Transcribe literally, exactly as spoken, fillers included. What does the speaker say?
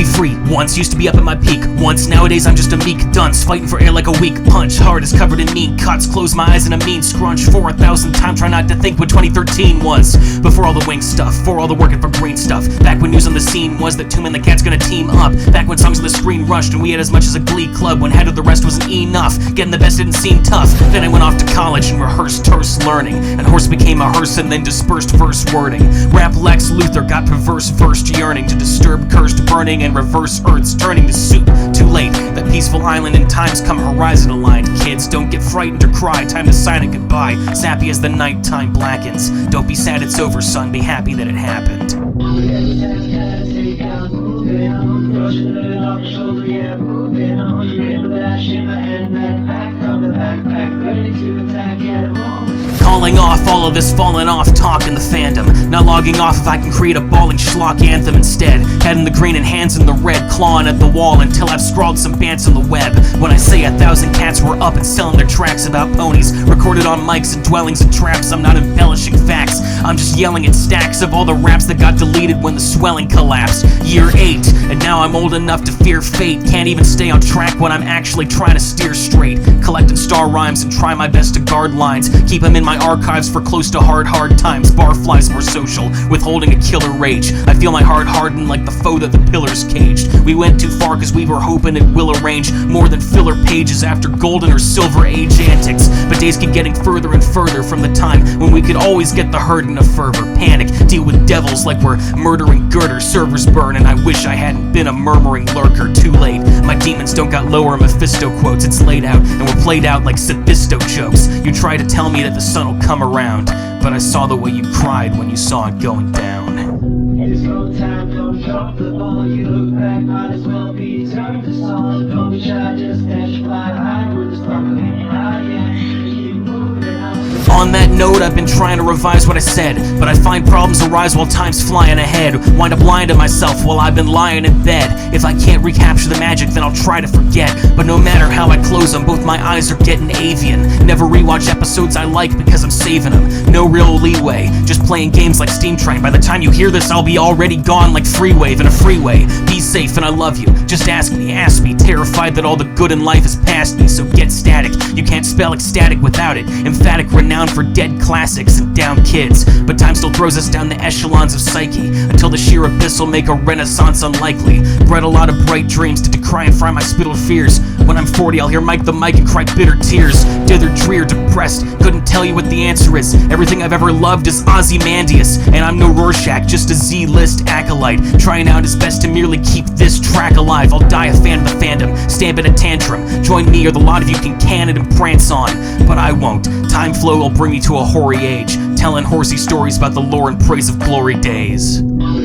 be free. Once used to be up at my peak. Once, nowadays I'm just a meek dunce, fighting for air like a weak punch. Heart is covered in mean cuts, close my eyes in a mean scrunch. For a thousand times try not to think what twenty thirteen was. Before all the wing stuff, for all the working for green stuff. Back when news on the scene was that Tomb and the Cat's gonna team up. Back when songs on the screen rushed and we had as much as a glee club. When head of the rest wasn't enough, getting the best didn't seem tough. Then I went off to college and rehearsed terse learning. And horse became a hearse and then dispersed verse wording. Rap Lex Luthor got perverse versed yearning to disturb cursed burning and reverse earth's turning to soup. Too late, that peaceful island in times come horizon aligned. Kids, don't get frightened or cry, time to sign it goodbye. Sappy as the nighttime blackens. Don't be sad it's over, son, be happy that it happened. Calling off all of this falling off talk in the fandom. Not logging off if I can create a bawling schlock anthem instead. Head in the green and hands in the red, clawing at the wall until I've scrawled some bants on the web. When I say a thousand cats were up and selling their tracks about ponies, recorded on mics and dwellings and traps, I'm not embellishing facts. I'm just yelling at stacks of all the raps that got deleted when the swelling collapsed. Year eight, and now I'm old enough to fear fate. Can't even stay on track when I'm actually trying to steer straight. Collecting star rhymes and try my best to guard lines. Keep them in my archives for close to hard, hard times. Barflies more social, withholding a killer rage. I feel my heart harden like the foe that the pillars caged. We went too far cause we were hoping it will arrange more than filler pages after golden or silver age antics. But days keep getting further and further from the time when we could always get the herd in a fervor. Panic, deal with devils like we're murdering girder. Servers burn and I wish I hadn't been a murmuring lurker. Too late, my demons don't got lower Mephisto quotes. It's laid out and we're played out like Sophisto jokes. You try to tell me that the sun will come around, but I saw the way you cried when you saw it going down. It's no time, don't drop the ball. You look back, might as well be turned to song. Don't be shy, just dash fly high with the sparkling eye, yeah. Keep moving out. On that note, I've been trying to revise what I said, but I find problems arise while time's flying ahead. Wind up lying to myself while I've been lying in bed. If I can't recapture the magic, then I'll try to forget. But no matter how I close them, both my eyes are getting avian. Never rewatch episodes I like because I'm saving them. No real leeway, just playing games like Steam Train. By the time you hear this, I'll be already gone like Freewave in a freeway. Be safe and I love you, just ask me, ask me. Terrified that all the good in life is past me, so get static. You can't spell ecstatic without it. Emphatic, renowned for dead classics and down kids. But time still throws us down the echelons of psyche, until the sheer abyss will make a renaissance unlikely. Bred a lot of bright dreams to decry and fry my spittled fears. When I'm forty, I'll hear Mike the mic and cry bitter tears. Dithered, drear, depressed, couldn't tell you what the answer is. Everything I've ever loved is Ozymandias, and I'm no Rorschach, just a Z-list acolyte, trying out his best to merely keep this track alive. I'll die a fan of the fandom, stamping a tantrum. Join me or the lot of you can can it and prance on, but I won't. Time flow will bring me to a hoary age, telling horsey stories about the lore and praise of glory days.